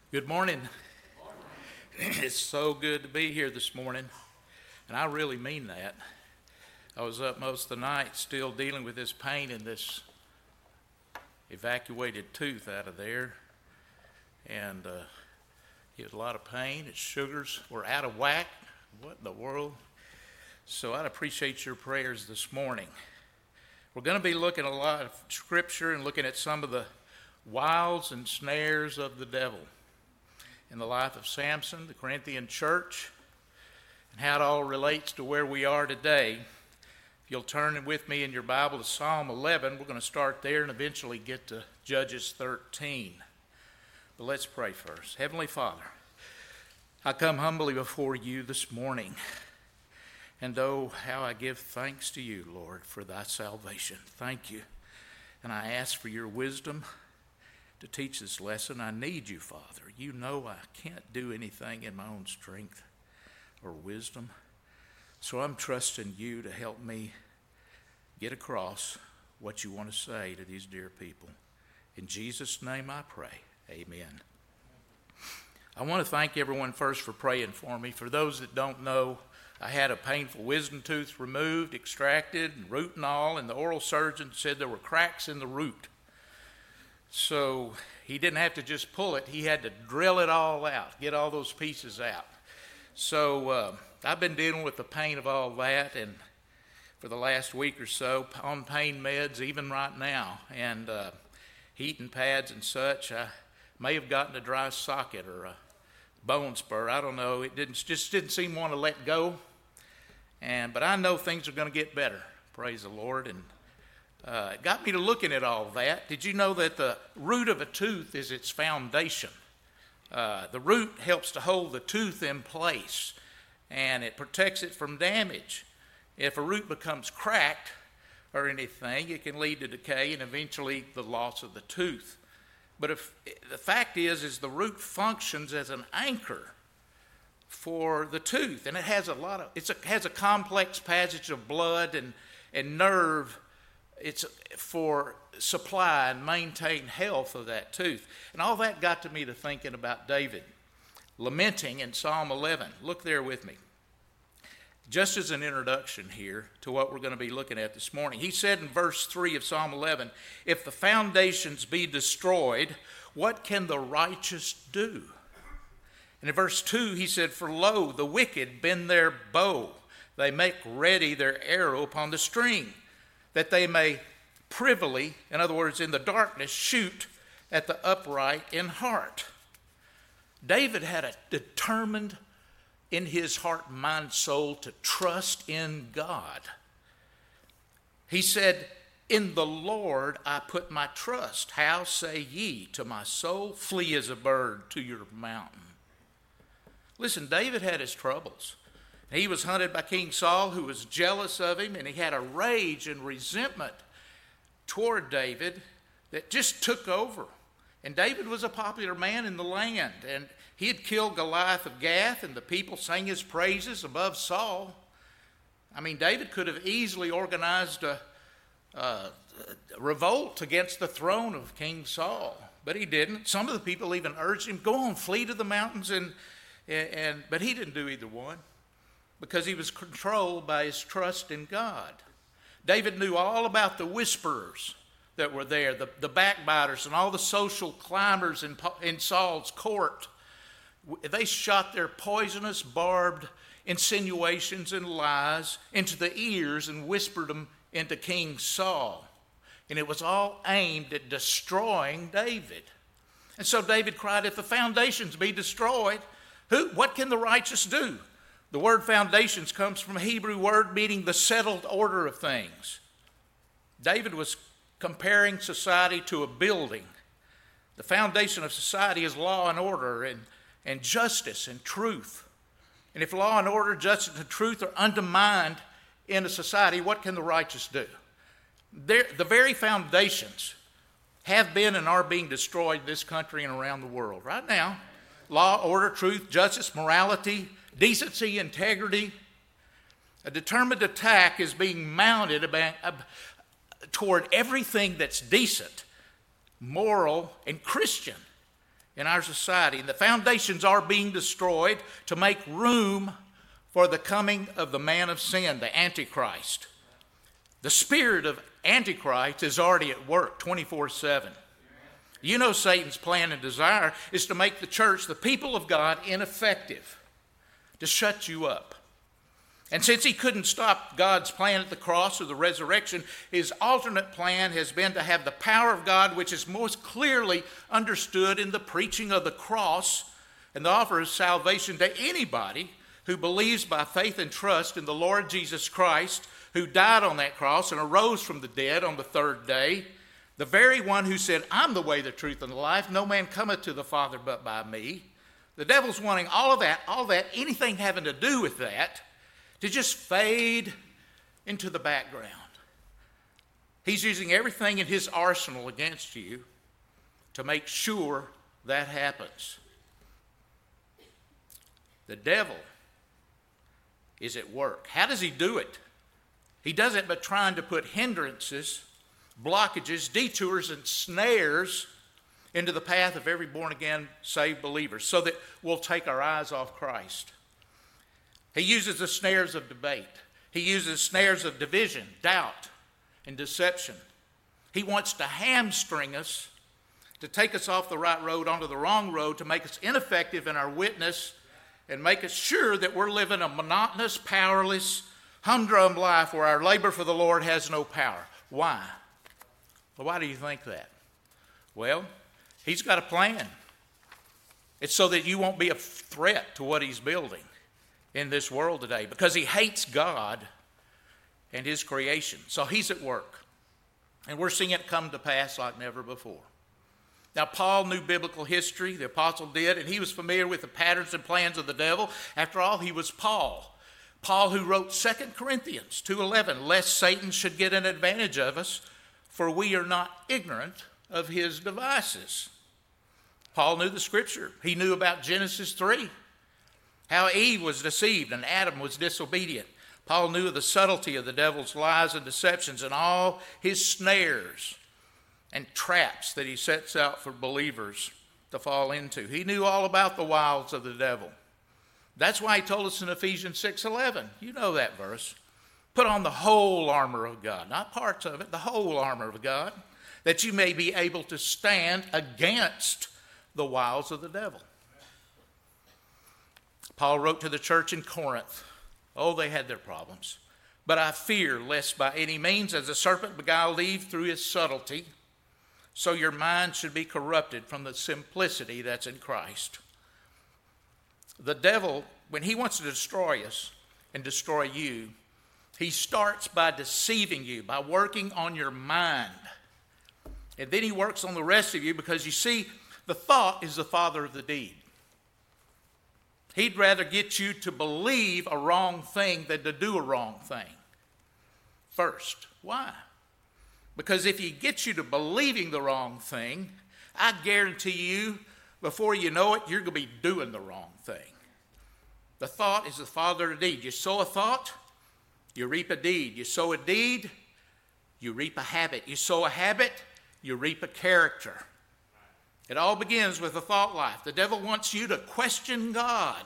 Good morning. It's so good to be here this morning, and I really mean that. I was up most of the night still dealing with this pain in this evacuated tooth out of there, and he had a lot of pain. His sugars were out of whack. What in the world? So I'd appreciate your prayers this morning. We're going to be looking at a lot of scripture and looking at some of the wiles and snares of the devil in the life of Samson, the Corinthian church, and how it all relates to where we are today. If you'll turn with me in your Bible to Psalm 11, we're going to start there and eventually get to Judges 13. But let's pray first. Heavenly Father, I come humbly before you this morning, and oh, how I give thanks to you, Lord, for thy salvation. Thank you. And I ask for your wisdom to teach this lesson. I need you, Father. You know I can't do anything in my own strength or wisdom. So I'm trusting you to help me get across what you want to say to these dear people. In Jesus' name I pray. Amen. I want to thank everyone first for praying for me. For those that don't know, I had a painful wisdom tooth removed, extracted, and root and all, and the oral surgeon said there were cracks in the root. So he didn't have to just pull it. He had to drill it all out, get all those pieces out. So I've been dealing with the pain of all that and for the last week or so, on pain meds even right now, and heating pads and such. I may have gotten a dry socket or a bone spur. I don't know. It just didn't seem to want to let go. But I know things are going to get better. Praise the Lord. And it got me to looking at all that. Did you know that the root of a tooth is its foundation? The root helps to hold the tooth in place, and it protects it from damage. If a root becomes cracked or anything, it can lead to decay and eventually the loss of the tooth. But if the fact is the root functions as an anchor for the tooth, and it has a complex passage of blood and nerve. It's for supply and maintain health of that tooth. And all that got to me to thinking about David lamenting in Psalm 11. Look there with me. Just as an introduction here to what we're going to be looking at this morning. He said in verse 3 of Psalm 11, "If the foundations be destroyed, what can the righteous do?" And in verse 2 he said, "For lo, the wicked bend their bow. They make ready their arrow upon the string, that they may privily," in other words, in the darkness, "shoot at the upright in heart." David had a determined in his heart, mind, soul to trust in God. He said, "In the Lord I put my trust. How say ye to my soul, flee as a bird to your mountain?" Listen, David had his troubles. He was hunted by King Saul, who was jealous of him, and he had a rage and resentment toward David that just took over. And David was a popular man in the land, and he had killed Goliath of Gath, and the people sang his praises above Saul. I mean, David could have easily organized a revolt against the throne of King Saul, but he didn't. Some of the people even urged him, "Go on, flee to the mountains," but he didn't do either one, because he was controlled by his trust in God. David knew all about the whisperers that were there, the backbiters and all the social climbers in Saul's court. They shot their poisonous, barbed insinuations and lies into the ears and whispered them into King Saul. And it was all aimed at destroying David. And so David cried, "If the foundations be destroyed, what can the righteous do?" The word foundations comes from a Hebrew word meaning the settled order of things. David was comparing society to a building. The foundation of society is law and order and justice and truth. And if law and order, justice and truth are undermined in a society, what can the righteous do? The very foundations have been and are being destroyed in this country and around the world right now. Law, order, truth, justice, morality, decency, integrity. A determined attack is being mounted toward everything that's decent, moral, and Christian in our society. And the foundations are being destroyed to make room for the coming of the man of sin, the Antichrist. The spirit of Antichrist is already at work 24/7. You know Satan's plan and desire is to make the church, the people of God, ineffective, to shut you up. And since he couldn't stop God's plan at the cross or the resurrection, his alternate plan has been to have the power of God, which is most clearly understood in the preaching of the cross and the offer of salvation to anybody who believes by faith and trust in the Lord Jesus Christ, who died on that cross and arose from the dead on the third day, the very one who said, I'm the way, the truth, and the life. No man cometh to the Father but by me. The devil's wanting all of that, anything having to do with that, to just fade into the background. He's using everything in his arsenal against you to make sure that happens. The devil is at work. How does he do it? He does it by trying to put hindrances, blockages, detours, and snares into the path of every born-again, saved believer so that we'll take our eyes off Christ. He uses the snares of debate. He uses snares of division, doubt, and deception. He wants to hamstring us, to take us off the right road onto the wrong road, to make us ineffective in our witness and make us sure that we're living a monotonous, powerless, humdrum life where our labor for the Lord has no power. Why? Well, why do you think that? Well, he's got a plan. It's so that you won't be a threat to what he's building in this world today, because he hates God and his creation. So he's at work. And we're seeing it come to pass like never before. Now, Paul knew biblical history, the apostle did, and he was familiar with the patterns and plans of the devil. After all, he was Paul. Paul who wrote 2 Corinthians 2:11, lest Satan should get an advantage of us, for we are not ignorant of his devices. Paul knew the scripture. He knew about Genesis 3, how Eve was deceived and Adam was disobedient. Paul knew of the subtlety of the devil's lies and deceptions and all his snares and traps that he sets out for believers to fall into. He knew all about the wiles of the devil. That's why he told us in Ephesians 6:11. You know that verse. Put on the whole armor of God, not parts of it, the whole armor of God, that you may be able to stand against the wiles of the devil. Paul wrote to the church in Corinth. Oh, they had their problems. But I fear lest by any means, as the serpent beguiled Eve through his subtlety, so your mind should be corrupted from the simplicity that's in Christ. The devil, when he wants to destroy us and destroy you, he starts by deceiving you, by working on your mind. And then he works on the rest of you, because you see, the thought is the father of the deed. He'd rather get you to believe a wrong thing than to do a wrong thing first. Why? Because if he gets you to believing the wrong thing, I guarantee you, before you know it, you're going to be doing the wrong thing. The thought is the father of the deed. You sow a thought, you reap a deed. You sow a deed, you reap a habit. You sow a habit, you reap a character. It all begins with a thought life. The devil wants you to question God.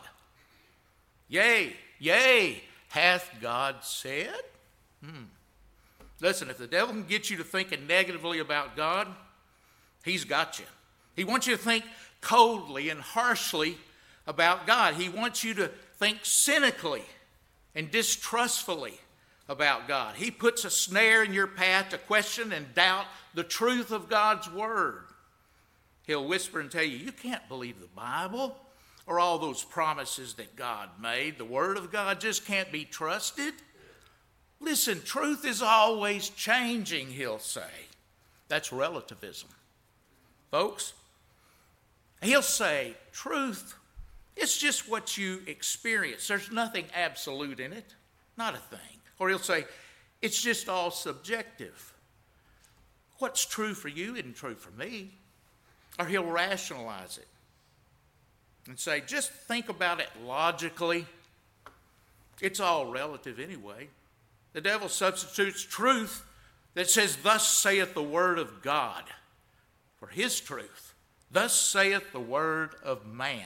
Yea, hath God said? Listen, if the devil can get you to thinking negatively about God, he's got you. He wants you to think coldly and harshly about God. He wants you to think cynically and distrustfully about God. He puts a snare in your path to question and doubt the truth of God's word. He'll whisper and tell you, you can't believe the Bible or all those promises that God made. The word of God just can't be trusted. Listen, truth is always changing, he'll say. That's relativism. Folks, he'll say, truth, it's just what you experience. There's nothing absolute in it, not a thing. Or he'll say, it's just all subjective. What's true for you isn't true for me. Or he'll rationalize it and say, just think about it logically. It's all relative anyway. The devil substitutes truth that says, thus saith the word of God, for his truth Thus saith the word of man.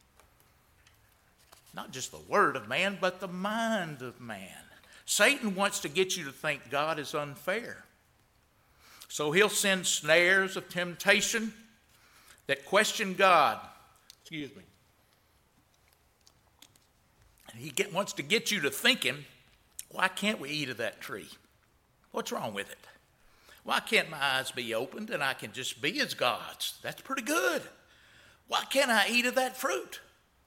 Not just the word of man, but the mind of man. Satan wants to get you to think God is unfair. So he'll send snares of temptation that question God. Excuse me. And he wants to get you to thinking, why can't we eat of that tree? What's wrong with it? Why can't my eyes be opened and I can just be as God's? That's pretty good. Why can't I eat of that fruit?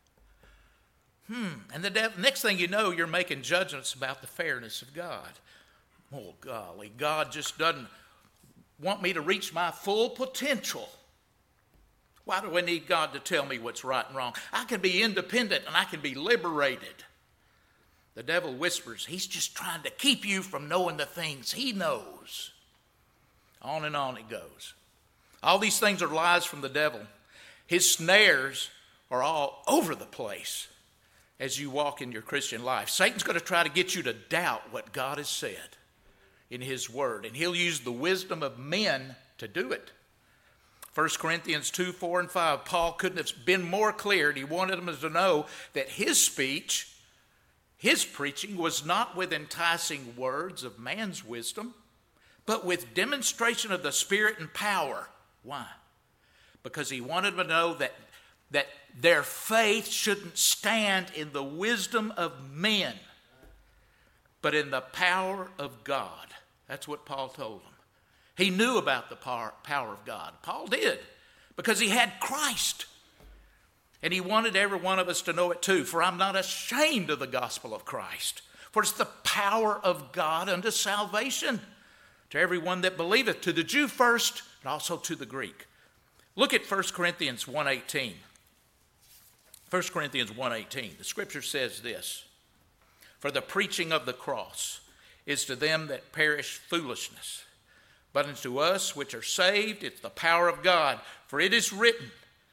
And the next thing you know, you're making judgments about the fairness of God. Oh, golly, God just doesn't want me to reach my full potential. Why do I need God to tell me what's right and wrong? I can be independent and I can be liberated. The devil whispers, he's just trying to keep you from knowing the things he knows. On and on it goes. All these things are lies from the devil. His snares are all over the place as you walk in your Christian life. Satan's going to try to get you to doubt what God has said in his word, and he'll use the wisdom of men to do it. 1 Corinthians 2, 4, and 5, Paul couldn't have been more clear, and he wanted them to know that his speech, his preaching, was not with enticing words of man's wisdom, but with demonstration of the Spirit and power. Why? Because he wanted them to know that their faith shouldn't stand in the wisdom of men, but in the power of God. That's what Paul told them. He knew about the power of God. Paul did, because he had Christ. And he wanted every one of us to know it too. For I'm not ashamed of the gospel of Christ, for it's the power of God unto salvation to everyone that believeth, to the Jew first, and also to the Greek. Look at 1 Corinthians 1:18. 1 Corinthians 1:18, the scripture says this: for the preaching of the cross is to them that perish foolishness, but unto us which are saved it's the power of God. For it is written,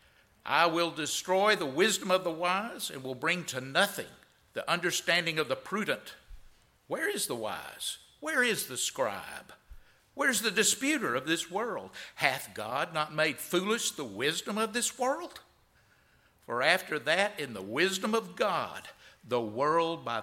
I will destroy the wisdom of the wise and will bring to nothing the understanding of the prudent. Where is the wise? Where is the scribe? Where's the disputer of this world? Hath God not made foolish the wisdom of this world? For after that, in the wisdom of God, the world by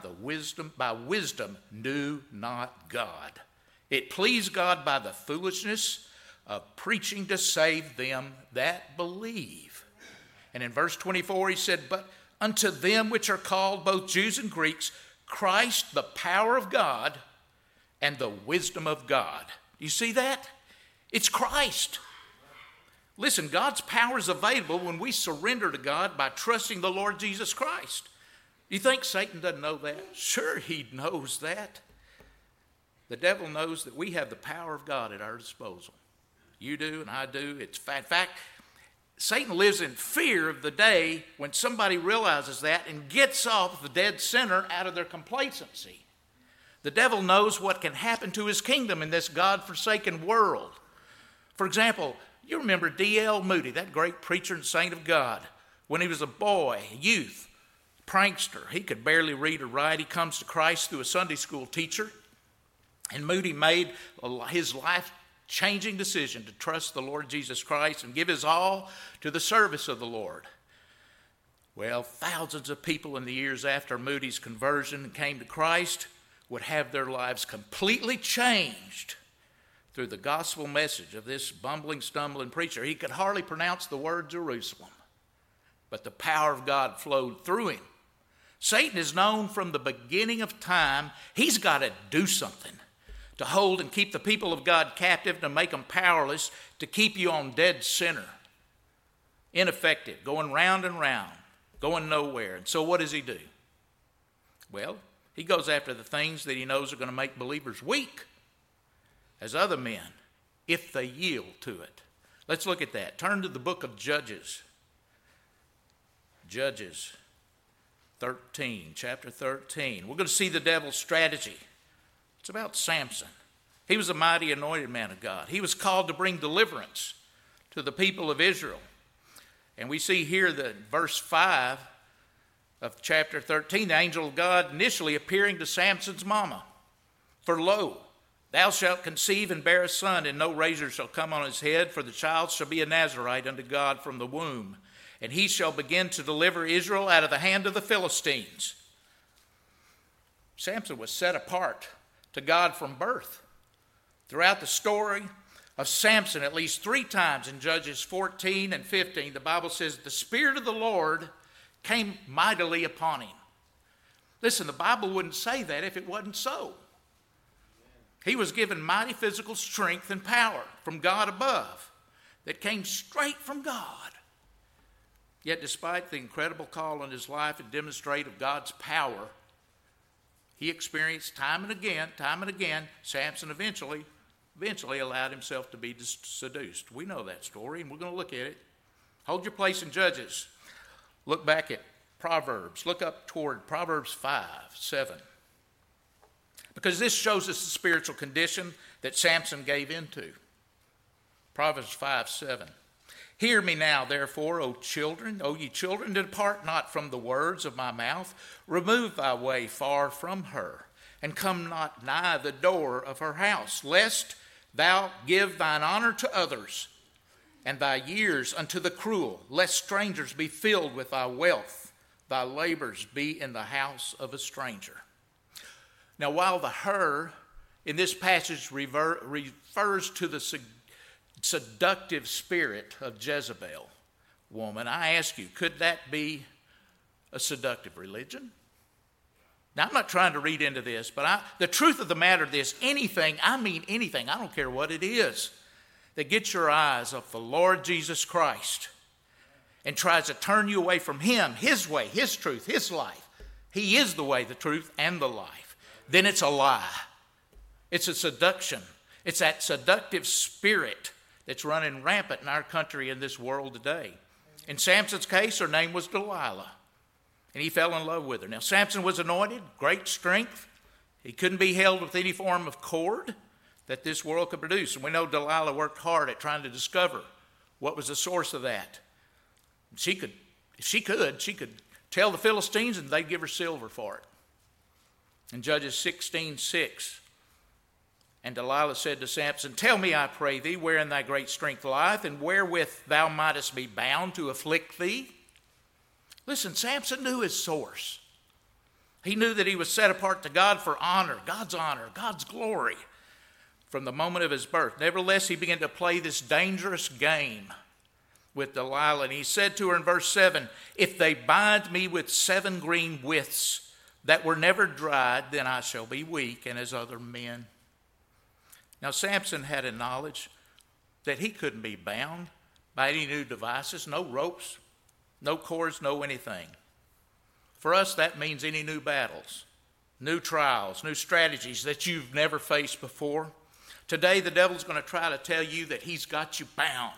wisdom knew not God. It pleased God by the foolishness of preaching to save them that believe. And in verse 24 he said, but unto them which are called both Jews and Greeks, Christ the power of God and the wisdom of God. Do you see that? It's Christ. Listen, God's power is available when we surrender to God by trusting the Lord Jesus Christ. You think Satan doesn't know that? Sure, he knows that. The devil knows that we have the power of God at our disposal. You do and I do. In fact, Satan lives in fear of the day when somebody realizes that and gets off the dead center out of their complacency. The devil knows what can happen to his kingdom in this God-forsaken world. For example, you remember D.L. Moody, that great preacher and saint of God. When he was a boy, a youth, prankster, he could barely read or write. He comes to Christ through a Sunday school teacher. And Moody made his life-changing decision to trust the Lord Jesus Christ and give his all to the service of the Lord. Well, thousands of people in the years after Moody's conversion and came to Christ would have their lives completely changed through the gospel message of this bumbling, stumbling preacher. He could hardly pronounce the word Jerusalem, but the power of God flowed through him. Satan is known from the beginning of time. He's got to do something to hold and keep the people of God captive, to make them powerless, to keep you on dead center, ineffective, going round and round, going nowhere. And so what does he do? Well, he goes after the things that he knows are going to make believers weak as other men, if they yield to it. Let's look at that. Turn to the book of Judges. Judges 13, chapter 13. We're going to see the devil's strategy. It's about Samson. He was a mighty anointed man of God. He was called to bring deliverance to the people of Israel. And we see here that verse 5 of chapter 13, the angel of God initially appearing to Samson's mama. For lo, Thou shalt conceive and bear a son, and no razor shall come on his head, for the child shall be a Nazarite unto God from the womb. And he shall begin to deliver Israel out of the hand of the Philistines. Samson was set apart to God from birth. Throughout the story of Samson, at least 3 times in Judges 14 and 15, the Bible says, the Spirit of the Lord came mightily upon him. Listen, the Bible wouldn't say that if it wasn't so. He was given mighty physical strength and power from God above that came straight from God. Yet despite the incredible call on his life to demonstrate of God's power, he experienced time and again, Samson eventually allowed himself to be seduced. We know that story, and we're going to look at it. Hold your place in Judges. Look back at Proverbs. Look up toward Proverbs 5:7. Because this shows us the spiritual condition that Samson gave into. Proverbs 5:7. Hear me now, therefore, O ye children, depart not from the words of my mouth. Remove thy way far from her, and come not nigh the door of her house, lest thou give thine honor to others, and thy years unto the cruel, lest strangers be filled with thy wealth, thy labors be in the house of a stranger. Now, while the her in this passage refers to the seductive spirit of Jezebel woman, I ask you, could that be a seductive religion? Now, I'm not trying to read into this, but the truth of the matter is anything, I don't care what it is, that gets your eyes off the Lord Jesus Christ and tries to turn you away from him, his way, his truth, his life. He is the way, the truth, and the life. Then it's a lie. It's a seduction. It's that seductive spirit that's running rampant in our country and this world today. In Samson's case, her name was Delilah, and he fell in love with her. Now, Samson was anointed, great strength. He couldn't be held with any form of cord that this world could produce. And we know Delilah worked hard at trying to discover what was the source of that. She could tell the Philistines and they'd give her silver for it. In Judges 16:6, and Delilah said to Samson, tell me, I pray thee, wherein thy great strength lieth, and wherewith thou mightest be bound to afflict thee. Listen, Samson knew his source. He knew that he was set apart to God for honor, God's glory, from the moment of his birth. Nevertheless, he began to play this dangerous game with Delilah. And he said to her in verse 7, if they bind me with 7 green withs that were never dried, then I shall be weak and as other men. Now, Samson had a knowledge that he couldn't be bound by any new devices, no ropes, no cords, no anything. For us, that means any new battles, new trials, new strategies that you've never faced before. Today, the devil's going to try to tell you that he's got you bound.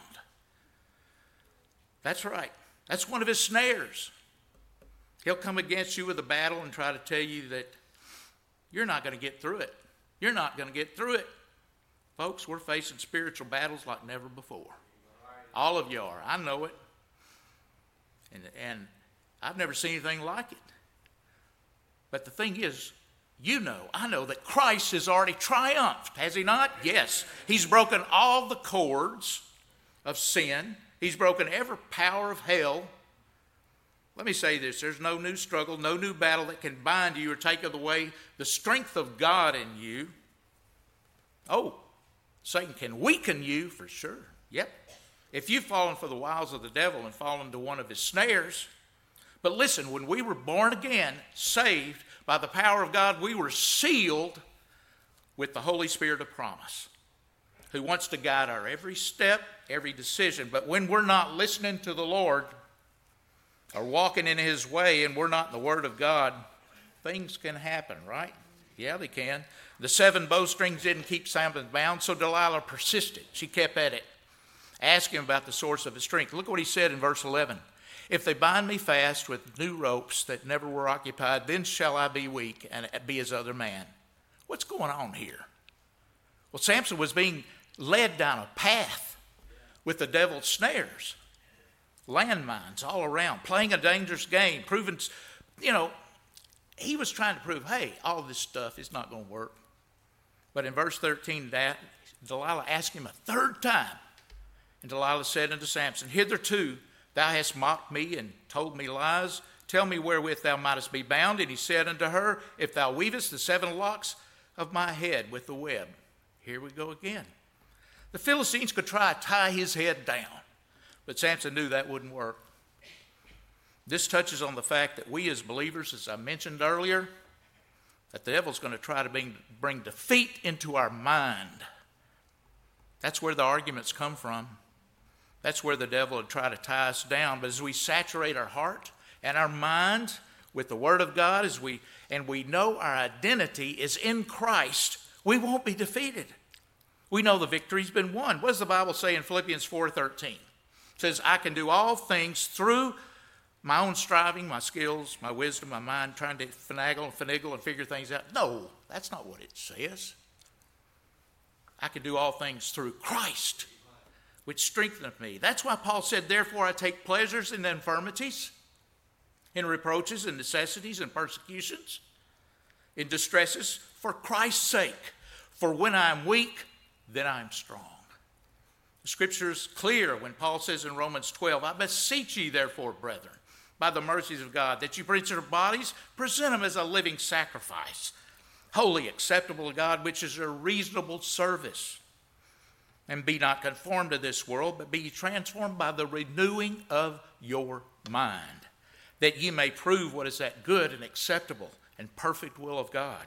That's right. That's one of his snares. He'll come against you with a battle and try to tell you that you're not going to get through it. You're not going to get through it. Folks, we're facing spiritual battles like never before. All of you are. I know it. And I've never seen anything like it. But the thing is, I know that Christ has already triumphed, has he not? Yes. He's broken all the cords of sin. He's broken every power of hell. Let me say this, there's no new struggle, no new battle that can bind you or take away the strength of God in you. Oh, Satan can weaken you for sure. Yep. If you've fallen for the wiles of the devil and fallen into one of his snares. But listen, when we were born again, saved by the power of God, we were sealed with the Holy Spirit of promise, who wants to guide our every step, every decision. But when we're not listening to the Lord or walking in his way and we're not in the Word of God, things can happen, right? Yeah, they can. The 7 bowstrings didn't keep Samson bound, so Delilah persisted. She kept at it, asking him about the source of his strength. Look what he said in verse 11. If they bind me fast with new ropes that never were occupied, then shall I be weak and be as other man. What's going on here? Well, Samson was being led down a path with the devil's snares, landmines all around, playing a dangerous game, proving, he was trying to prove, hey, all this stuff is not going to work. But in verse 13, Delilah asked him a third time. And Delilah said unto Samson, Hitherto thou hast mocked me and told me lies. Tell me wherewith thou mightest be bound. And he said unto her, If thou weavest the 7 locks of my head with the web. Here we go again. The Philistines could try to tie his head down, but Samson knew that wouldn't work. This touches on the fact that we as believers, as I mentioned earlier, that the devil's going to try to bring defeat into our mind. That's where the arguments come from. That's where the devil would try to tie us down. But as we saturate our heart and our mind with the Word of God, and we know our identity is in Christ, we won't be defeated. We know the victory's been won. What does the Bible say in Philippians 4:13? It says, I can do all things through my own striving, my skills, my wisdom, my mind, trying to finagle and figure things out. No, that's not what it says. I can do all things through Christ, which strengtheneth me. That's why Paul said, therefore I take pleasures in infirmities, in reproaches, in necessities, in persecutions, in distresses, for Christ's sake. For when I am weak, then I am strong. The scripture is clear when Paul says in Romans 12, I beseech ye therefore, brethren, by the mercies of God, that you present your bodies, present them as a living sacrifice, holy, acceptable to God, which is a reasonable service. And be not conformed to this world, but be transformed by the renewing of your mind, that ye may prove what is that good and acceptable and perfect will of God.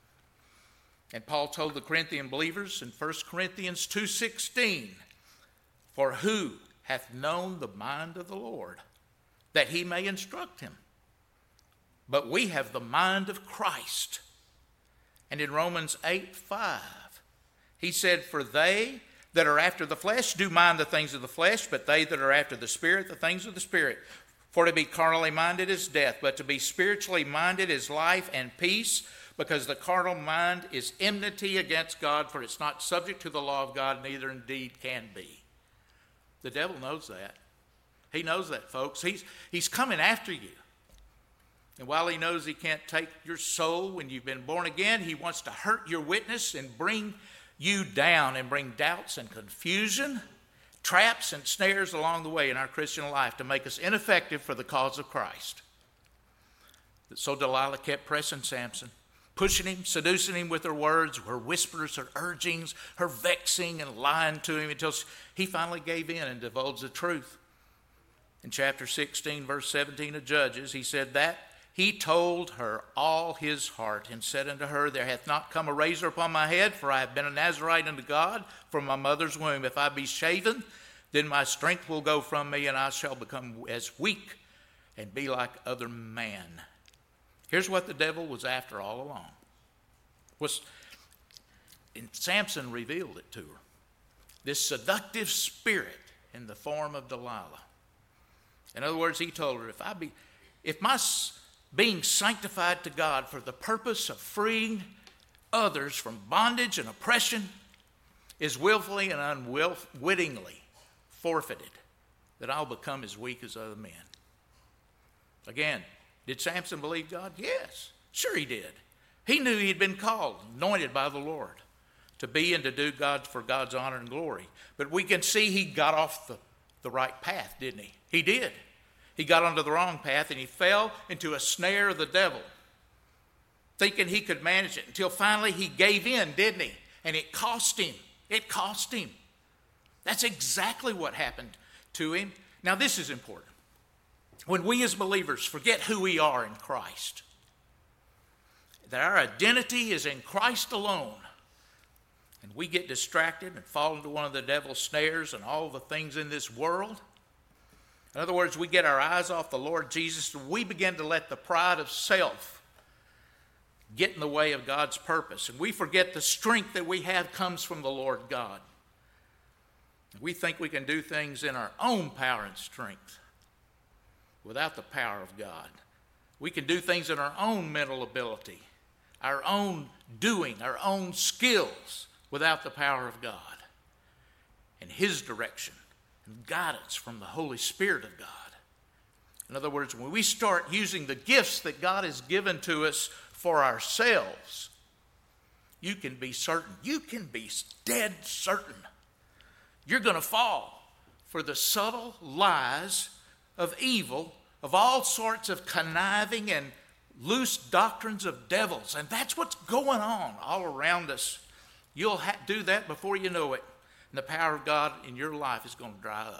And Paul told the Corinthian believers in 1 Corinthians 2:16, for who hath known the mind of the Lord, that he may instruct him? But we have the mind of Christ. And in Romans 8:5, he said, for they that are after the flesh do mind the things of the flesh, but they that are after the Spirit, the things of the Spirit. For to be carnally minded is death, but to be spiritually minded is life and peace, because the carnal mind is enmity against God, for it's not subject to the law of God, neither indeed can be. The devil knows that. He knows that, folks. He's coming after you. And while he knows he can't take your soul when you've been born again, he wants to hurt your witness and bring you down and bring doubts and confusion, traps and snares along the way in our Christian life to make us ineffective for the cause of Christ. So Delilah kept pressing Samson, pushing him, seducing him with her words, her whispers, her urgings, her vexing and lying to him until he finally gave in and divulged the truth. In chapter 16, verse 17 of Judges, he said that he told her all his heart and said unto her, there hath not come a razor upon my head, for I have been a Nazarite unto God from my mother's womb. If I be shaven, then my strength will go from me, and I shall become as weak and be like other men. Here's what the devil was after all along. And Samson revealed it to her. This seductive spirit in the form of Delilah. In other words, he told her, if my being sanctified to God for the purpose of freeing others from bondage and oppression is willfully and unwittingly forfeited, that I'll become as weak as other men. Again, did Samson believe God? Yes, sure he did. He knew he'd been called, anointed by the Lord to be and to do for God's honor and glory. But we can see he got off the right path, didn't he? He did. He got onto the wrong path and he fell into a snare of the devil, thinking he could manage it, until finally he gave in, didn't he? And it cost him. It cost him. That's exactly what happened to him. Now this is important. When we as believers forget who we are in Christ, that our identity is in Christ alone, and we get distracted and fall into one of the devil's snares and all the things in this world. In other words, we get our eyes off the Lord Jesus and we begin to let the pride of self get in the way of God's purpose. And we forget the strength that we have comes from the Lord God. We think we can do things in our own power and strength without the power of God. We can do things in our own mental ability, our own doing, our own skills without the power of God and His direction and guidance from the Holy Spirit of God. In other words, when we start using the gifts that God has given to us for ourselves, you can be certain. You can be dead certain. You're going to fall for the subtle lies of evil, of all sorts of conniving and loose doctrines of devils. And that's what's going on all around us. You'll do that before you know it. And the power of God in your life is going to dry up.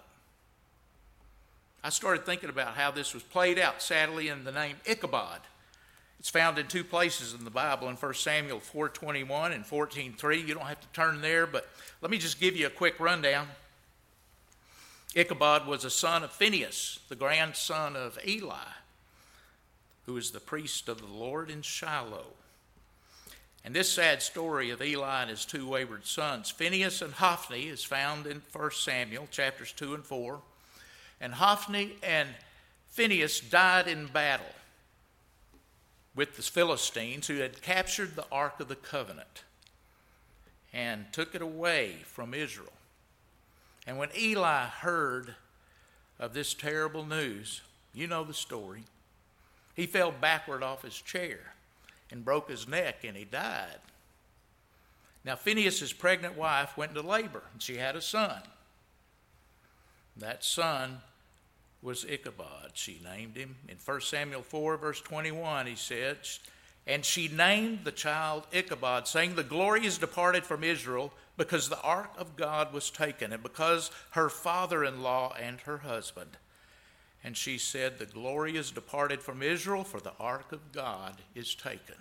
I started thinking about how this was played out, sadly, in the name Ichabod. It's found in two places in the Bible, in 1 Samuel 4:21 and 14:3. You don't have to turn there, but let me just give you a quick rundown. Ichabod was a son of Phinehas, the grandson of Eli, who was the priest of the Lord in Shiloh. And this sad story of Eli and his two wayward sons, Phinehas and Hophni, is found in 1 Samuel chapters 2 and 4. And Hophni and Phinehas died in battle with the Philistines, who had captured the Ark of the Covenant and took it away from Israel. And when Eli heard of this terrible news, you know the story, he fell backward off his chair and broke his neck, and he died. Now Phinehas' pregnant wife went into labor, and she had a son. That son was Ichabod. She named him. In 1 Samuel 4, verse 21, he said, and she named the child Ichabod, saying, the glory is departed from Israel, because the ark of God was taken, and because her father-in-law and her husband. And she said, the glory is departed from Israel, for the ark of God is taken.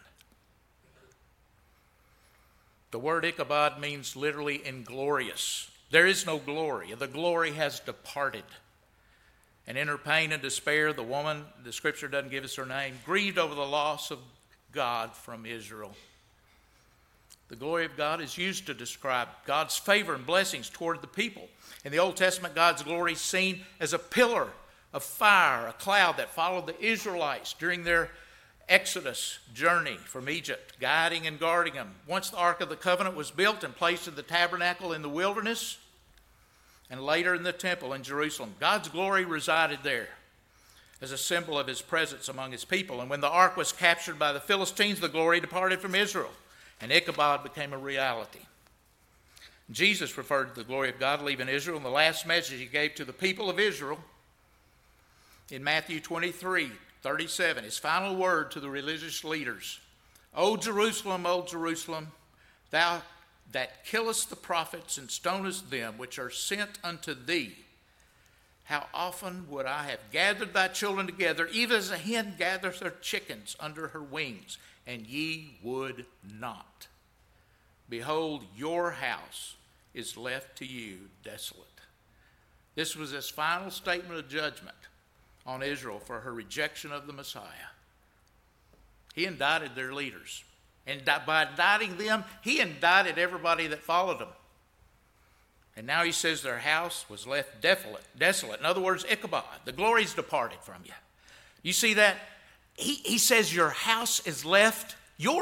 The word Ichabod means literally inglorious. There is no glory. The glory has departed. And in her pain and despair, the woman, the scripture doesn't give us her name, grieved over the loss of God from Israel. The glory of God is used to describe God's favor and blessings toward the people. In the Old Testament, God's glory is seen as a pillar of fire, a cloud that followed the Israelites during their Exodus journey from Egypt, guiding and guarding them. Once the Ark of the Covenant was built and placed in the tabernacle in the wilderness, and later in the temple in Jerusalem, God's glory resided there as a symbol of his presence among his people. And when the ark was captured by the Philistines, the glory departed from Israel, and Ichabod became a reality. Jesus referred to the glory of God leaving Israel in the last message he gave to the people of Israel in Matthew 23:37, his final word to the religious leaders. O Jerusalem, thou that killest the prophets and stonest them which are sent unto thee, how often would I have gathered thy children together, even as a hen gathers her chickens under her wings, and ye would not. Behold, your house is left to you desolate. This was his final statement of judgment on Israel for her rejection of the Messiah. He indicted their leaders. And by indicting them, he indicted everybody that followed them. And now he says their house was left desolate. In other words, Ichabod, the glory's departed from you. You see that? He says your house is left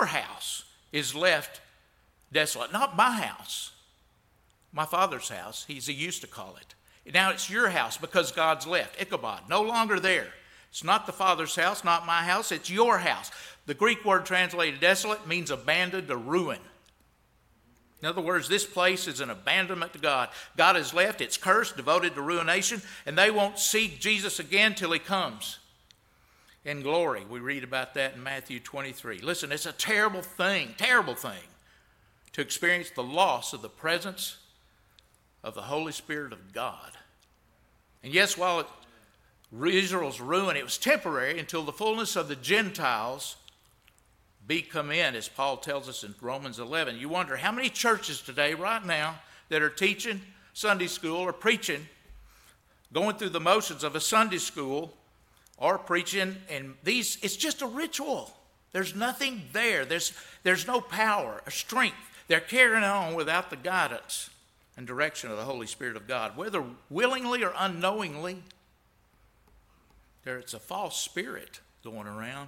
desolate. Not my house, my father's house, he used to call it. Now it's your house because God's left. Ichabod, no longer there. It's not the Father's house, not my house, it's your house. The Greek word translated desolate means abandoned or ruin. In other words, this place is an abandonment to God. God has left, it's cursed, devoted to ruination, and they won't see Jesus again till he comes in glory. We read about that in Matthew 23. Listen, it's a terrible thing to experience the loss of the presence of the Holy Spirit of God. And yes, while Israel's ruin, it was temporary until the fullness of the Gentiles come in, as Paul tells us in Romans 11. You wonder how many churches today, right now, that are teaching Sunday school or preaching, going through the motions of a Sunday school or preaching, and it's just a ritual. There's nothing there. There's no power or strength. They're carrying on without the guidance and direction of the Holy Spirit of God, whether willingly or unknowingly. It's a false spirit going around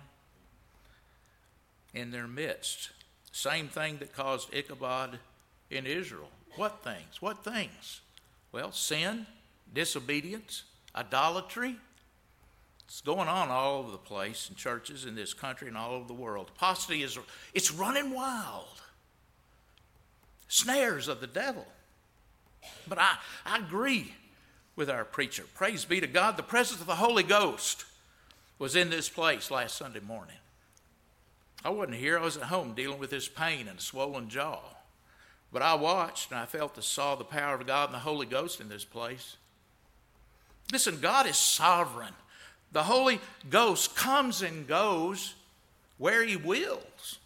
in their midst. Same thing that caused Ichabod in Israel. What things? Well, sin, disobedience, idolatry. It's going on all over the place in churches in this country and all over the world. Apostasy it's running wild. snares of the devil. But I agree with our preacher. Praise be to God. The presence of the Holy Ghost was in this place last Sunday morning. I wasn't here. I was at home dealing with this pain and a swollen jaw. But I watched and I saw the power of God and the Holy Ghost in this place. Listen, God is sovereign. The Holy Ghost comes and goes where he wills.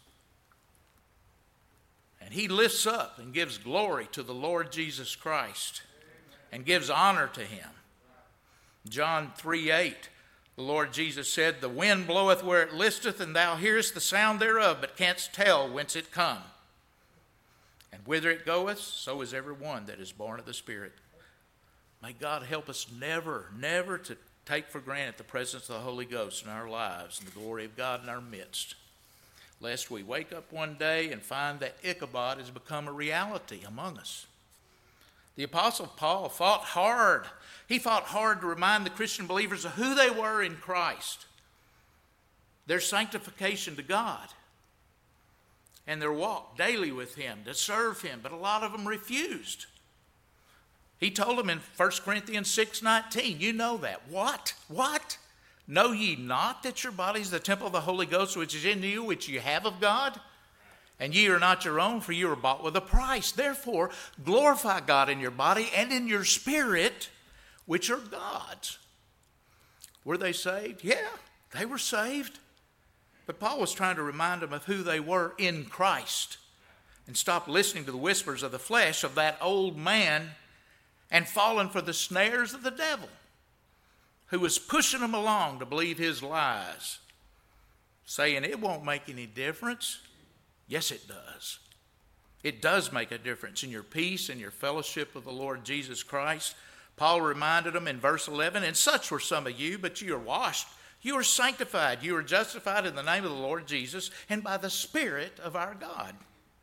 And he lifts up and gives glory to the Lord Jesus Christ and gives honor to him. John 3:8, the Lord Jesus said, "The wind bloweth where it listeth, and thou hearest the sound thereof, but canst tell whence it come. And whither it goeth, so is every one that is born of the Spirit." May God help us never to take for granted the presence of the Holy Ghost in our lives and the glory of God in our midst, lest we wake up one day and find that Ichabod has become a reality among us. The Apostle Paul fought hard. He fought hard to remind the Christian believers of who they were in Christ, their sanctification to God, and their walk daily with him to serve him. But a lot of them refused. He told them in 1 Corinthians 6:19, you know that. What? Know ye not that your body is the temple of the Holy Ghost, which is in you, which you have of God? And ye are not your own, for you are bought with a price. Therefore, glorify God in your body and in your spirit, which are God's. Were they saved? Yeah, they were saved. But Paul was trying to remind them of who they were in Christ and stop listening to the whispers of the flesh of that old man and falling for the snares of the devil, who was pushing them along to believe his lies, saying it won't make any difference. Yes, it does. It does make a difference in your peace and your fellowship with the Lord Jesus Christ. Paul reminded them in verse 11, "And such were some of you, but you are washed, you are sanctified, you are justified in the name of the Lord Jesus and by the Spirit of our God."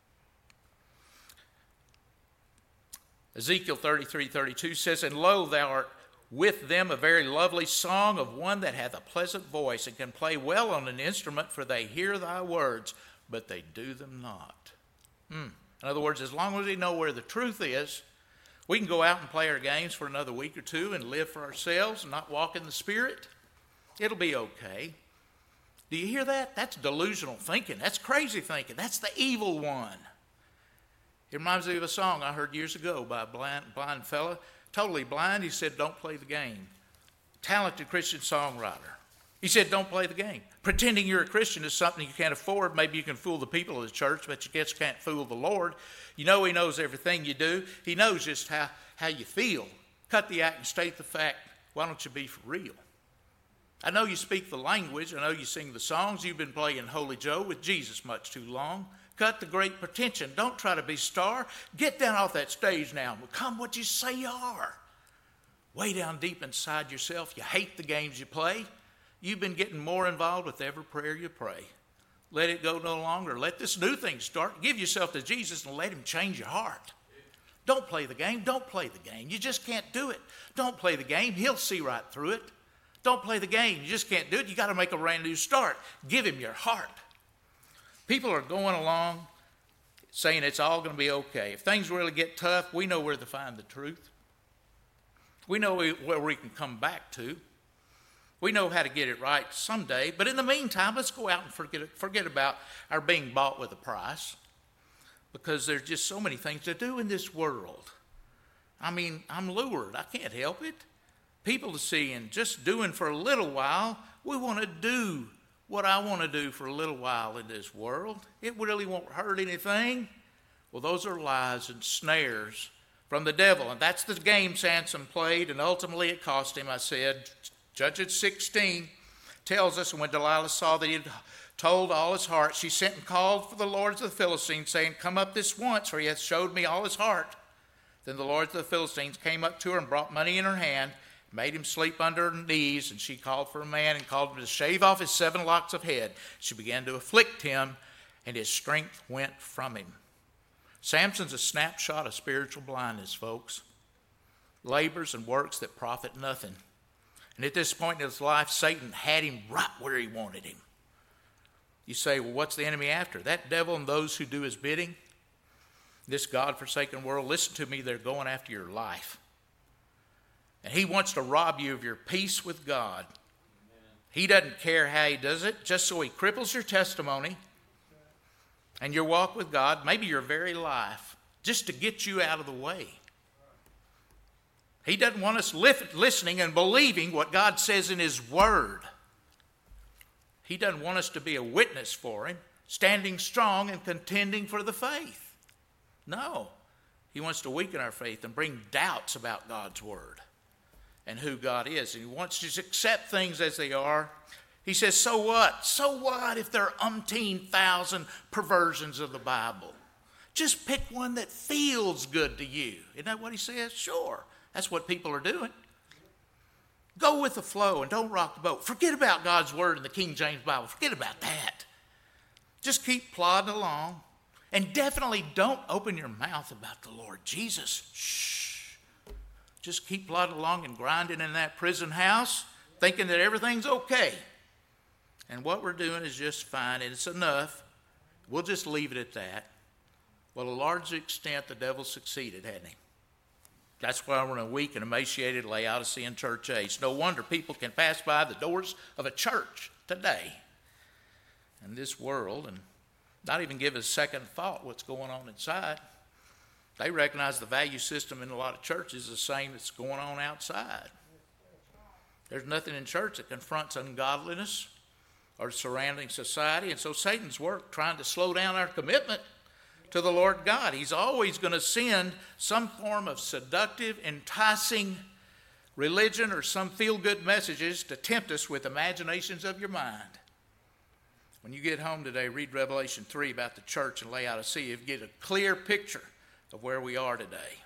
Ezekiel 33:32 says, "And lo, thou art with them a very lovely song of one that hath a pleasant voice and can play well on an instrument, for they hear thy words, but they do them not." In other words, as long as we know where the truth is, we can go out and play our games for another week or two and live for ourselves and not walk in the Spirit. It'll be okay. Do you hear that? That's delusional thinking. That's crazy thinking. That's the evil one. It reminds me of a song I heard years ago by a blind fella, totally blind. He said, "Don't play the game." Talented Christian songwriter. He said, "Don't play the game." Pretending you're a Christian is something you can't afford. Maybe you can fool the people of the church, but you just can't fool the Lord. You know he knows everything you do. He knows just how you feel. Cut the act and state the fact. Why don't you be for real? I know you speak the language. I know you sing the songs. You've been playing Holy Joe with Jesus much too long. Cut the great pretension. Don't try to be star. Get down off that stage now and become what you say you are. Way down deep inside yourself, you hate the games you play. You've been getting more involved with every prayer you pray. Let it go no longer. Let this new thing start. Give yourself to Jesus and let him change your heart. Don't play the game. Don't play the game. You just can't do it. Don't play the game. He'll see right through it. Don't play the game. You just can't do it. You got to make a brand new start. Give him your heart. People are going along saying it's all going to be okay. If things really get tough, we know where to find the truth. We know where we can come back to. We know how to get it right someday. But in the meantime, let's go out and forget about our being bought with a price, because there's just so many things to do in this world. I mean, I'm lured. I can't help it. People to see and just doing for a little while. We want to do what I want to do for a little while in this world. It really won't hurt anything. Well, those are lies and snares from the devil. And that's the game Samson played, and ultimately it cost him. I said, Judges 16 tells us, when Delilah saw that he had told all his heart, she sent and called for the lords of the Philistines, saying, "Come up this once, for he hath showed me all his heart." Then the lords of the Philistines came up to her and brought money in her hand, made him sleep under her knees, and she called for a man and called him to shave off his 7 locks of head. She began to afflict him, and his strength went from him. Samson's a snapshot of spiritual blindness, folks. Labors and works that profit nothing. And at this point in his life, Satan had him right where he wanted him. You say, well, what's the enemy after? That devil and those who do his bidding. This God-forsaken world, listen to me, they're going after your life. And he wants to rob you of your peace with God. He doesn't care how he does it, just so he cripples your testimony and your walk with God, maybe your very life, just to get you out of the way. He doesn't want us listening and believing what God says in his word. He doesn't want us to be a witness for him, standing strong and contending for the faith. No. He wants to weaken our faith and bring doubts about God's word and who God is. And he wants us to accept things as they are. He says, so what? So what if there are umpteen thousand perversions of the Bible? Just pick one that feels good to you. Isn't that what he says? Sure. That's what people are doing. Go with the flow and don't rock the boat. Forget about God's word in the King James Bible. Forget about that. Just keep plodding along. And definitely don't open your mouth about the Lord Jesus. Shh. Just keep plodding along and grinding in that prison house, thinking that everything's okay. And what we're doing is just fine, and it's enough. We'll just leave it at that. Well, to a large extent, the devil succeeded, hadn't he? That's why we're in a weak and emaciated Laodicean church age. No wonder people can pass by the doors of a church today in this world and not even give a second thought what's going on inside. They recognize the value system in a lot of churches is the same that's going on outside. There's nothing in church that confronts ungodliness or surrounding society, and so Satan's work trying to slow down our commitment to the Lord God. He's always going to send some form of seductive, enticing religion or some feel-good messages to tempt us with imaginations of your mind. When you get home today, read Revelation 3 about the church in Laodicea. You get a clear picture of where we are today.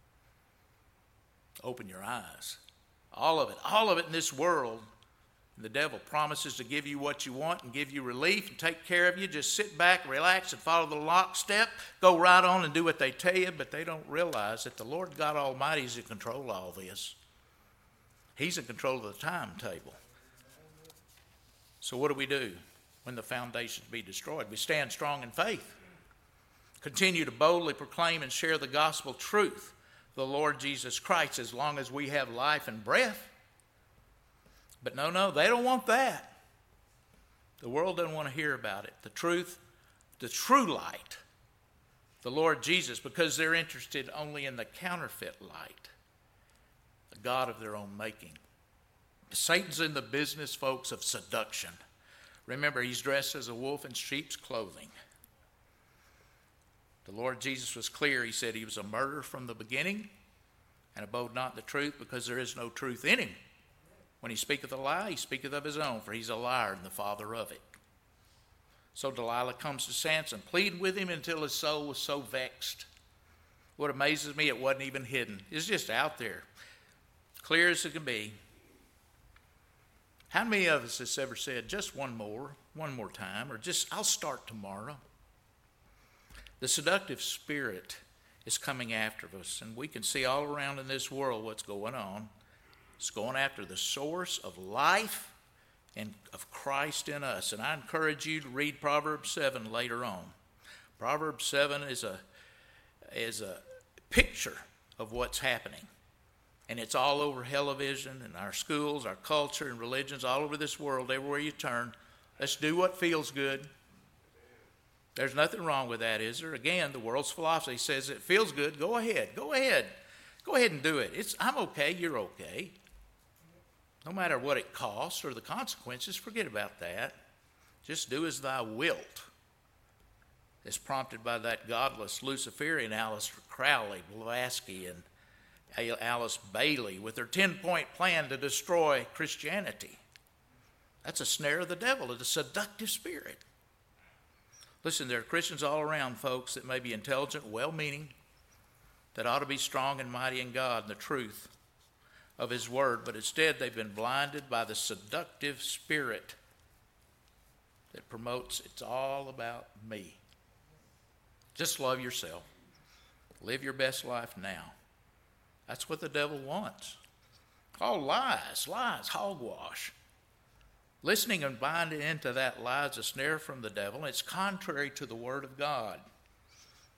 Open your eyes. All of it in this world. The devil promises to give you what you want and give you relief and take care of you. Just sit back, relax, and follow the lockstep. Go right on and do what they tell you, but they don't realize that the Lord God Almighty is in control of all this. He's in control of the timetable. So what do we do when the foundations be destroyed? We stand strong in faith. Continue to boldly proclaim and share the gospel truth of the Lord Jesus Christ as long as we have life and breath. But no, they don't want that. The world doesn't want to hear about it. The truth, the true light, the Lord Jesus, because they're interested only in the counterfeit light, the God of their own making. Satan's in the business, folks, of seduction. Remember, he's dressed as a wolf in sheep's clothing. The Lord Jesus was clear. He said he was a murderer from the beginning and abode not in the truth because there is no truth in him. When he speaketh a lie, he speaketh of his own, for he's a liar and the father of it. So Delilah comes to Samson, pleading with him until his soul was so vexed. What amazes me, it wasn't even hidden. It's just out there, clear as it can be. How many of us has ever said, just one more time, or just, I'll start tomorrow? The seductive spirit is coming after us, and we can see all around in this world what's going on. It's going after the source of life and of Christ in us. And I encourage you to read Proverbs 7 later on. Proverbs 7 is a picture of what's happening. And it's all over television and our schools, our culture and religions, all over this world, everywhere you turn. Let's do what feels good. There's nothing wrong with that, is there? Again, the world's philosophy says it feels good. Go ahead and do it. I'm okay, you're okay. No matter what it costs or the consequences, forget about that. Just do as thou wilt. It's prompted by that godless Luciferian Aleister Crowley, Blavatsky, and Alice Bailey with their 10-point plan to destroy Christianity. That's a snare of the devil, it's a seductive spirit. Listen, there are Christians all around, folks, that may be intelligent, well-meaning, that ought to be strong and mighty in God and the truth of his word, but instead they've been blinded by the seductive spirit that promotes it's all about me. Just love yourself. Live your best life now. That's what the devil wants. All lies, hogwash. Listening and binding into that lie is a snare from the devil. It's contrary to the word of God.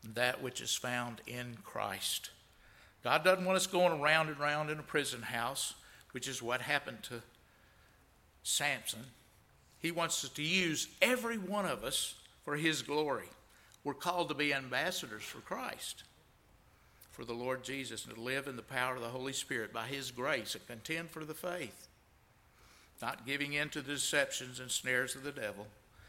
that which is found in Christ. God doesn't want us going around and around in a prison house, which is what happened to Samson. He wants us to use every one of us for his glory. We're called to be ambassadors for Christ, for the Lord Jesus, and to live in the power of the Holy Spirit by his grace and contend for the faith, not giving in to the deceptions and snares of the devil.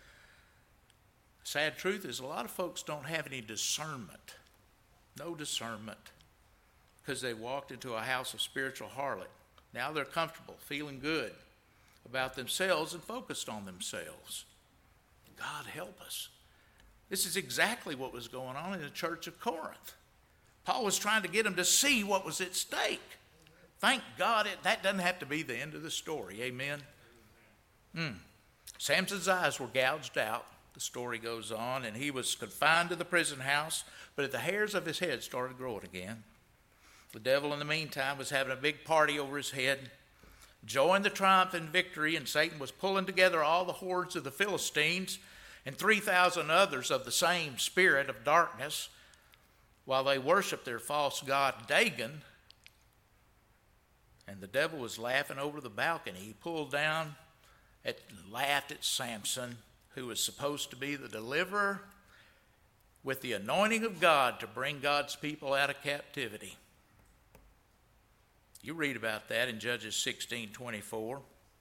Sad truth is a lot of folks don't have any discernment, no discernment, because they walked into a house of spiritual harlot. Now they're comfortable, feeling good about themselves and focused on themselves. God help us. This is exactly what was going on in the church of Corinth. Paul was trying to get them to see what was at stake. Thank God that doesn't have to be the end of the story. Amen? Samson's eyes were gouged out, the story goes on, and he was confined to the prison house, but the hairs of his head started growing again. The devil, in the meantime, was having a big party over his head, enjoying the triumph and victory, and Satan was pulling together all the hordes of the Philistines and 3,000 others of the same spirit of darkness while they worshiped their false god Dagon. And the devil was laughing over the balcony. He pulled down and laughed at Samson, who was supposed to be the deliverer with the anointing of God to bring God's people out of captivity. You read about that in Judges 16:24.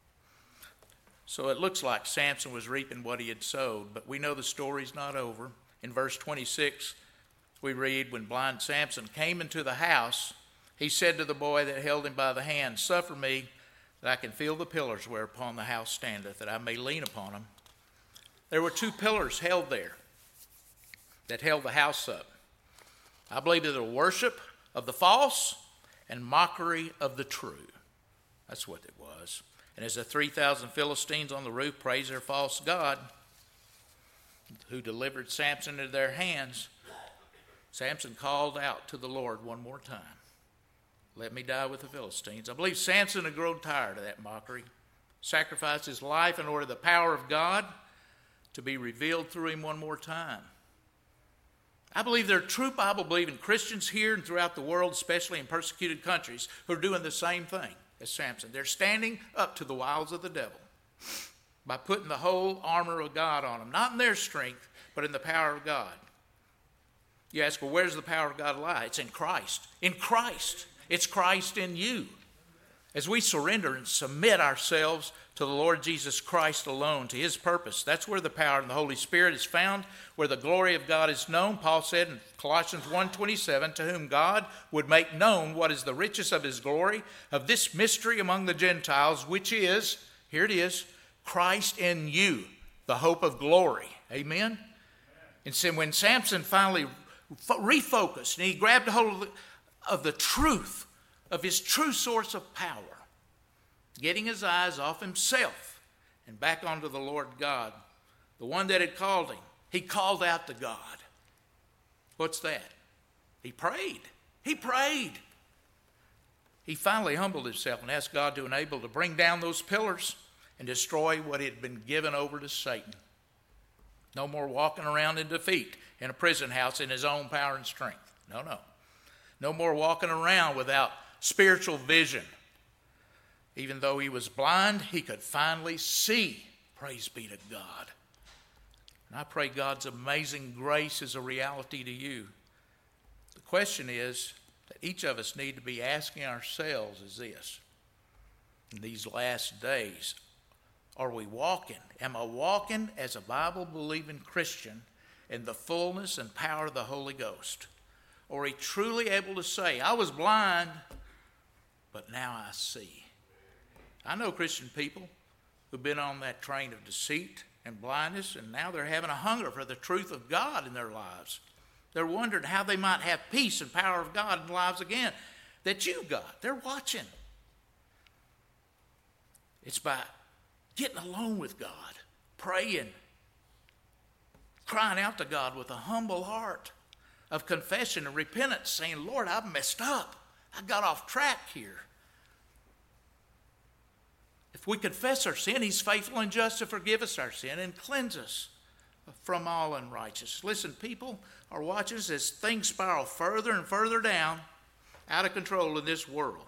So it looks like Samson was reaping what he had sowed, but we know the story's not over. In verse 26, we read, when blind Samson came into the house, he said to the boy that held him by the hand, "Suffer me that I can feel the pillars whereupon the house standeth, that I may lean upon them." There were two pillars held there that held the house up. I believe that the worship of the false and mockery of the true. That's what it was. And as the 3,000 Philistines on the roof praised their false god, who delivered Samson into their hands, Samson called out to the Lord one more time, "Let me die with the Philistines." I believe Samson had grown tired of that mockery, sacrificed his life in order the power of God to be revealed through him one more time. I believe there are true Bible-believing Christians here and throughout the world, especially in persecuted countries, who are doing the same thing as Samson. They're standing up to the wiles of the devil by putting the whole armor of God on them, not in their strength, but in the power of God. You ask, well, where does the power of God lie? It's in Christ. In Christ. It's Christ in you. As we surrender and submit ourselves to the Lord Jesus Christ alone, to his purpose, that's where the power of the Holy Spirit is found, where the glory of God is known. Paul said in Colossians 1:27, to whom God would make known what is the riches of his glory, of this mystery among the Gentiles, which is, here it is, Christ in you, the hope of glory. Amen? And so when Samson finally refocused and he grabbed hold of the truth, of his true source of power, getting his eyes off himself and back onto the Lord God, the one that had called him, he called out to God. What's that? He prayed. He prayed. He finally humbled himself and asked God to enable to bring down those pillars and destroy what had been given over to Satan. No more walking around in defeat in a prison house in his own power and strength. No. No more walking around without spiritual vision. Even though he was blind, he could finally see. Praise be to God. And I pray God's amazing grace is a reality to you. The question is that each of us need to be asking ourselves is this: in these last days, are we walking? Am I walking as a Bible-believing Christian in the fullness and power of the Holy Ghost? Or are we truly able to say, I was blind, but now I see? I know Christian people who've been on that train of deceit and blindness, and now they're having a hunger for the truth of God in their lives. They're wondering how they might have peace and power of God in their lives again that you've got. They're watching. It's by getting alone with God, praying, crying out to God with a humble heart of confession and repentance, saying, Lord, I've messed up. I got off track here. If we confess our sin, he's faithful and just to forgive us our sin and cleanse us from all unrighteousness. Listen, people are watching us as things spiral further and further down, out of control in this world.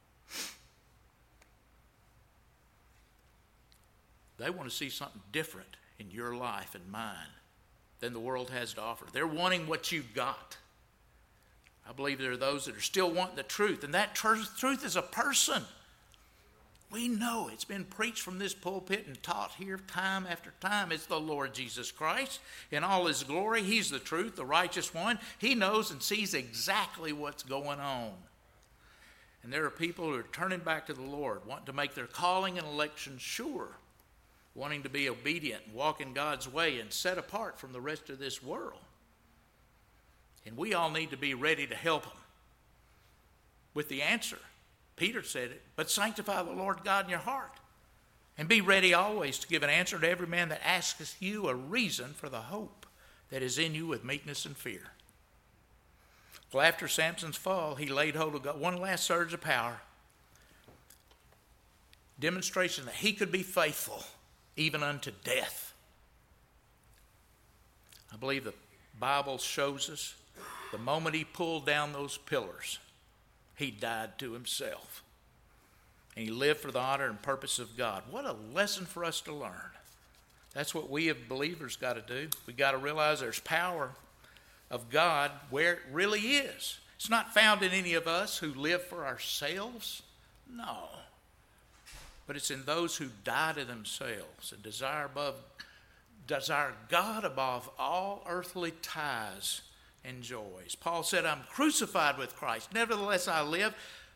They want to see something different in your life and mine than the world has to offer. They're wanting what you've got. I believe there are those that are still wanting the truth, and that truth is a person. We know it's been preached from this pulpit and taught here time after time. It's the Lord Jesus Christ in all his glory. He's the truth, the righteous one. He knows and sees exactly what's going on. And there are people who are turning back to the Lord, wanting to make their calling and election sure, wanting to be obedient, walk in God's way, and set apart from the rest of this world. And we all need to be ready to help them with the answer. Peter said it, but sanctify the Lord God in your heart, and be ready always to give an answer to every man that asketh you a reason for the hope that is in you with meekness and fear. Well, after Samson's fall, he laid hold of God, one last surge of power, demonstration that he could be faithful even unto death. I believe the Bible shows us the moment he pulled down those pillars, he died to himself. And he lived for the honor and purpose of God. What a lesson for us to learn. That's what we as believers got to do. We got to realize there's power of God where it really is. It's not found in any of us who live for ourselves. No. But it's in those who die to themselves and desire God above all earthly ties and joys. Paul said, I'm crucified with Christ. Nevertheless I live.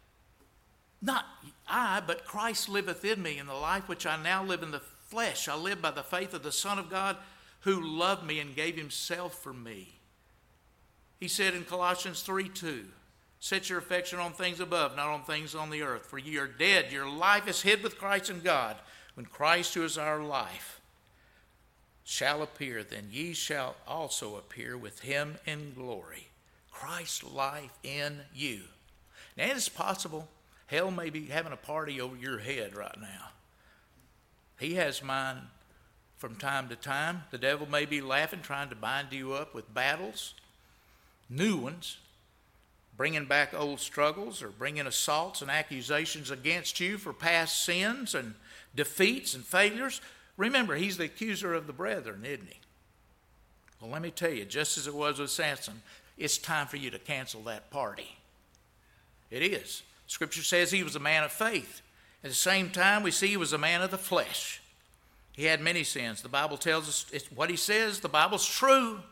Not I, but Christ liveth in me. In the life which I now live in the flesh, I live by the faith of the Son of God who loved me and gave himself for me. He said in Colossians 3:2, set your affection on things above, not on things on the earth. For ye are dead. Your life is hid with Christ in God. When Christ, who is our life, shall appear, then ye shall also appear with him in glory. Christ's life in you. Now it is possible hell may be having a party over your head right now. He has mine from time to time. The devil may be laughing, trying to bind you up with battles, new ones, bringing back old struggles or bringing assaults and accusations against you for past sins and defeats and failures. Remember, he's the accuser of the brethren, isn't he? Well, let me tell you, just as it was with Samson, it's time for you to cancel that party. It is. Scripture says he was a man of faith. At the same time, we see he was a man of the flesh. He had many sins. The Bible tells us what he says. The Bible's true.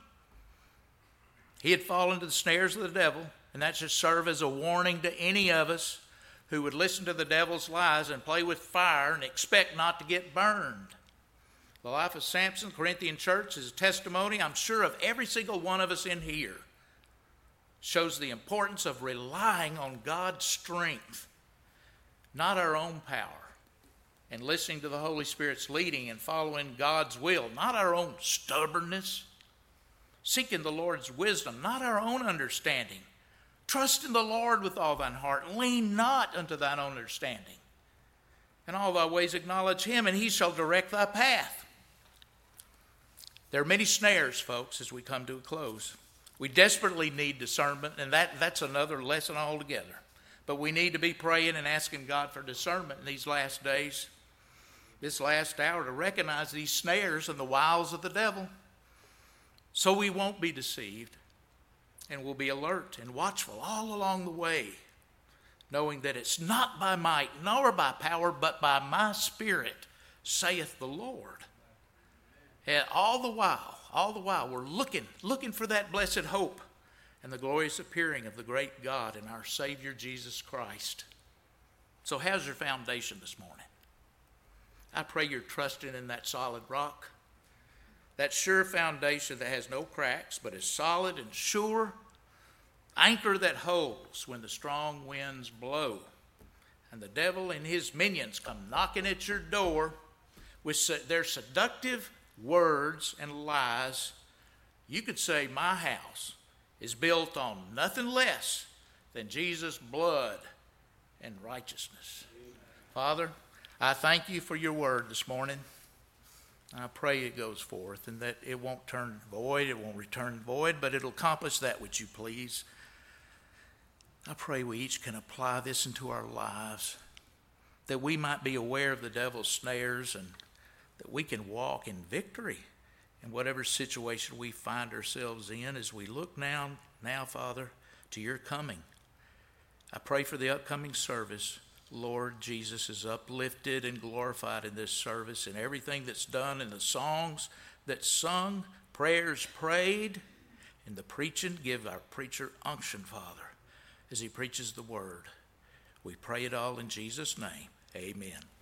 He had fallen into the snares of the devil, and that should serve as a warning to any of us who would listen to the devil's lies and play with fire and expect not to get burned. The life of Samson, Corinthian church, is a testimony, I'm sure, of every single one of us in here. Shows the importance of relying on God's strength, not our own power, and listening to the Holy Spirit's leading and following God's will, not our own stubbornness. Seeking the Lord's wisdom, not our own understanding. Trust in the Lord with all thine heart, and lean not unto thine own understanding. In all thy ways acknowledge him, and he shall direct thy path. There are many snares, folks, as we come to a close. We desperately need discernment, and that's another lesson altogether. But we need to be praying and asking God for discernment in these last days, this last hour, to recognize these snares and the wiles of the devil, so we won't be deceived, and we'll be alert and watchful all along the way, knowing that it's not by might nor by power, but by my Spirit, saith the Lord. And all the while, we're looking for that blessed hope and the glorious appearing of the great God and our Savior Jesus Christ. So how's your foundation this morning? I pray you're trusting in that solid rock, that sure foundation that has no cracks but is solid and sure, anchor that holds when the strong winds blow and the devil and his minions come knocking at your door with their seductive words and lies. You could say my house is built on nothing less than Jesus' blood and righteousness. Father, I thank you for your word this morning. I pray it goes forth and that it won't turn void, it won't return void, but it'll accomplish that which you please. I pray we each can apply this into our lives, that we might be aware of the devil's snares and that we can walk in victory in whatever situation we find ourselves in as we look now, Father, to your coming. I pray for the upcoming service. Lord, Jesus is uplifted and glorified in this service, and everything that's done in the songs that's sung, prayers prayed, and the preaching. Give our preacher unction, Father, as he preaches the word. We pray it all in Jesus' name. Amen.